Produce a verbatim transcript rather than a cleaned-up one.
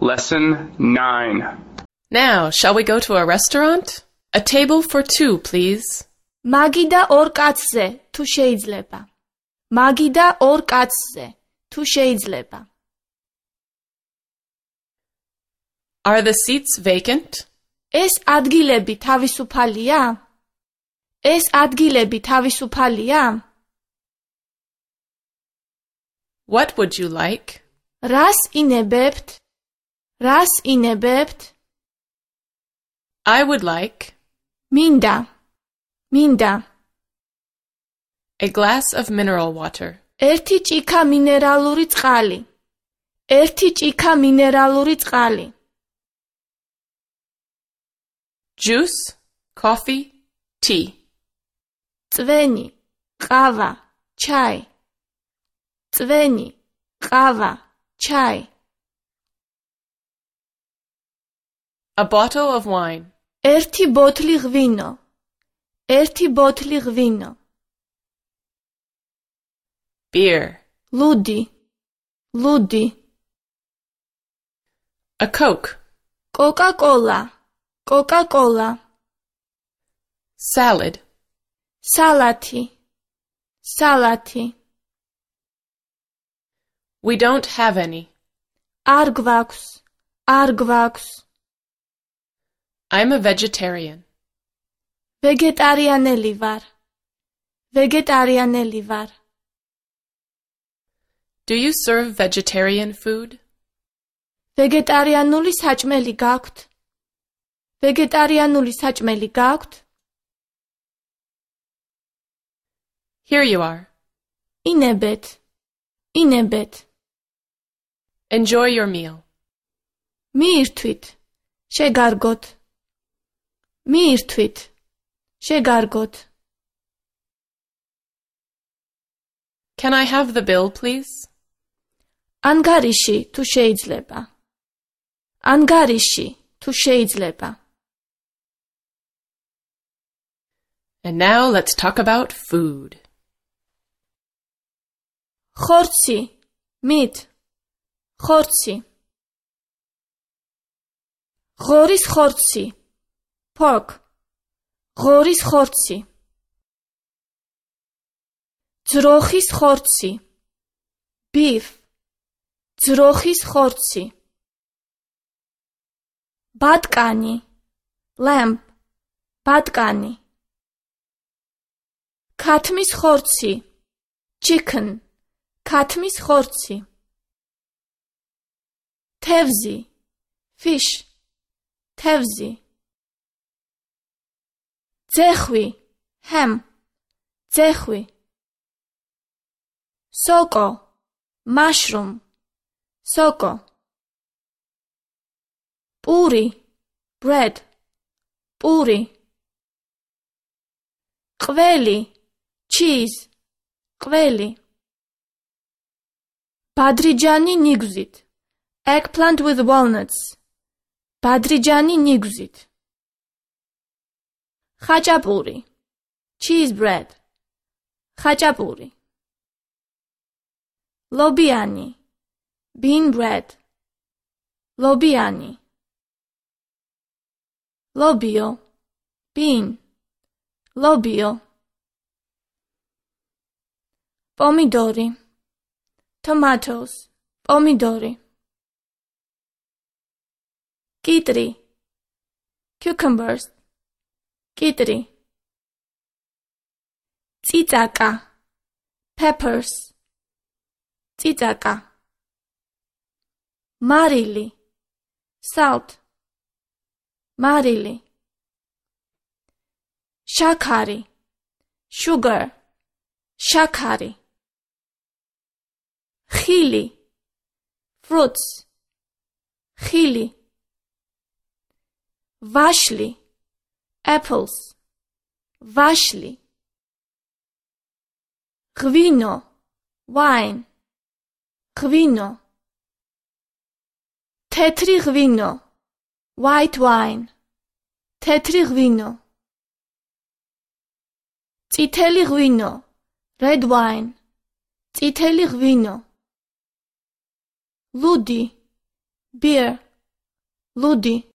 Lesson nine. Now, shall we go to a restaurant? A table for two, please. მაგიდა ორ კაცზე, თუ შეიძლება. მაგიდა ორ კაცზე, თუ შეიძლება. Are the seats vacant? ეს ადგილები თავისუფალია? ეს ადგილები თავისუფალია? What would you like? რას ინებებთ? რას ინებებთ? I would like მინდა. მინდა. a glass of mineral water. ერთი ჭიქა მინერალური წყალი. ერთი ჭიქა მინერალური წყალი. Juice, coffee, tea. წვენი, ყავა, ჩაი. წვენი, ყავა, ჩაი. A bottle of wine. ერთი ბოთლი ღვინო. ერთი ბოთლი ღვინო. Beer. ლუდი. ლუდი. A Coke. კოკა-კოლა. კოკა-კოლა. Salad. სალათი. სალათი. We don't have any. არ გვაქვს. არ გვაქვს. I'm a vegetarian. ვეგეტარიანელი ვარ. ვეგეტარიანელი ვარ. Do you serve vegetarian food? ვეგეტარიანული საჭმელი გაქვთ? ვეგეტარიანული საჭმელი გაქვთ? Here you are. ინებეთ. ინებეთ. Enjoy your meal. მიირთვით. შეგარგოთ. მიირთვით. შეგარგოთ. Can I have the bill, please? ანგარიში, თუ შეიძლება. ანგარიში, თუ შეიძლება. And now let's talk about food. ხორცი, მით. ხორცი. ღორის ხორცი. pork. ღორის ხორცი. ძროხის ხორცი. beef. ძროხის ხორცი. ბატკანი. lamb. ბატკანი. ქათმის ხორცი. chicken. ქათმის ხორცი. თევზი. fish. თევზი. ძეხვი. ham. ძეხვი. სოკო. mushroom. სოკო. პური. bread. პური. ყველი. cheese. ყველი. ბადრიჯანი ნიგვზით. eggplant with walnuts. ბადრიჯანი ნიგვზით. ხაჭაპური. cheese bread. ხაჭაპური. ლობიანი. bean bread. ლობიანი. ლობიო. bean. ლობიო. პომიდორი. tomatoes. პომიდორი. კიტრი. cucumbers. კიტრი. წიწაკა. peppers. წიწაკა. მარილი. salt. მარილი. შაქარი. sugar. შაქარი. ხილი. fruits. ხილი. ვაშლი. apples. ვაშლი. ღვინო. wine. ღვინო. თეთრი ღვინო. white wine. თეთრი ღვინო. წითელი ღვინო. red wine. წითელი ღვინო. ლუდი. beer. ludi,